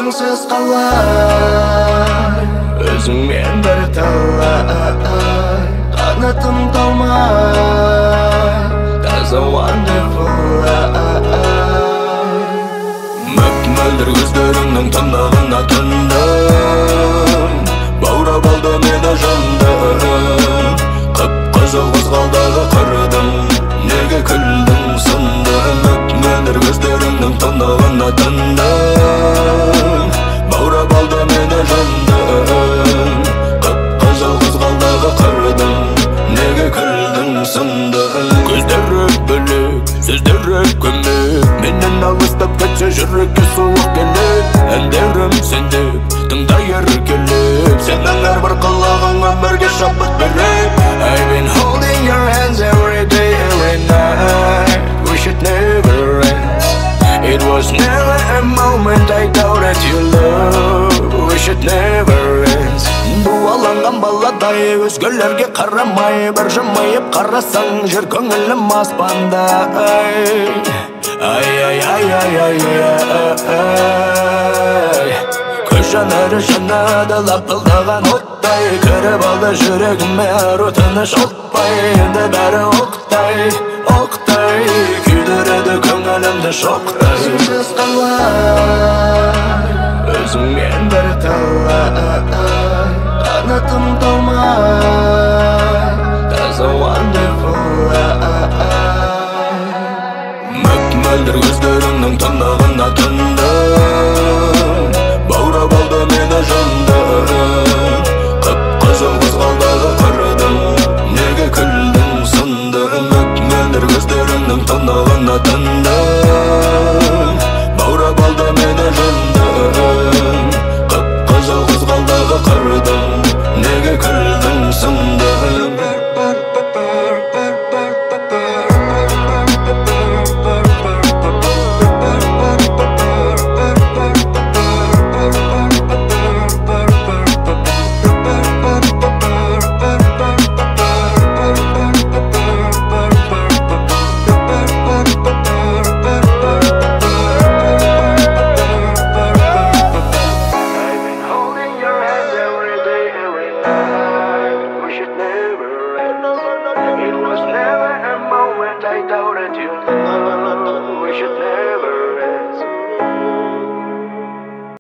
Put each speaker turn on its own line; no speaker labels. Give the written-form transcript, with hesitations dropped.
өзіңсіз қалай өзіңмен бір талай қанатым талмай таза wonderful мөп-мөлдір көздеріңнің тұнығына тұндым баурап алды мені жандым қып-қызыл қызғалдағы қырдың неге күлдің сындым мөп-мөлдір көздеріңнің тұнығына тұндым баурап алды мені жандым қып-қызыл қызғалдағы қырдың неге күлдің сындым көздері бөлек сөздері көмек менен алыстап кетсе жүрекке суық келеді әндерім сендеп тыңдай еркелеп сенің әрбір қылығың өмірге шабыт береді I've been holding your hands every day, every night We should never end It was never a moment I doubted your love We should never end Дуаланған баладай өзгелерге қарамай бір жымиып қарасаң жер көңілім аспанда Ай көз жанары жанады лапылдаған оттай кіріп алды жүрегіме ару тыныш отпай енді бәрі оқтай күйдіреді көңілімді шоқтай өзіңсіз қалай өзіңмен бір талай қанатым талмай таза wonderful мөп-мөлдір көздеріңнің тұнығы